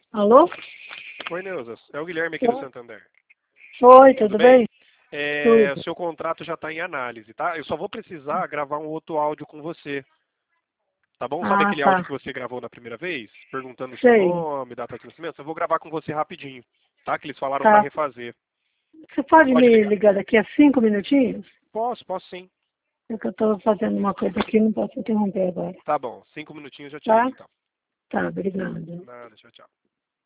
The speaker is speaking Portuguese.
Alô? Oi, Neuza. É o Guilherme aqui do Santander. Oi, tudo bem? O seu contrato já está em análise, tá? Eu só vou precisar gravar um outro áudio com você, tá bom? Sabe Ah, aquele áudio tá. que você gravou na primeira vez? Perguntando o seu Sei. nome, data de nascimento? Eu vou gravar com você rapidinho, tá? Que eles falaram para Tá. refazer. Você pode Pode me ligar. ligar daqui a 5 minutinhos? Posso sim. É que eu estou fazendo uma coisa aqui, não posso interromper agora. Tá bom. 5 minutinhos eu já te ligo, Tá? então. Tá, obrigada. Nada, tchau, tchau.